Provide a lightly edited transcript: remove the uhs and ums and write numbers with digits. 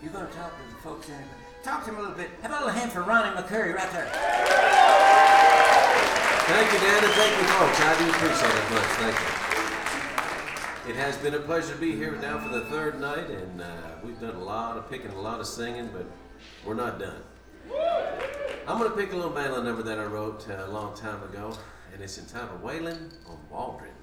You're going to talk to the folks in here. Talk to them a little bit. How about a little hand for Ronnie McCurry right there? Thank you, Dan, and thank you, folks. I do appreciate it much. Thank you. It has been a pleasure to be here now for the third night, and we've done a lot of picking, a lot of singing, but we're not done. I'm going to pick a little ballad number that I wrote a long time ago, and it's entitled Waylin' on Waldron.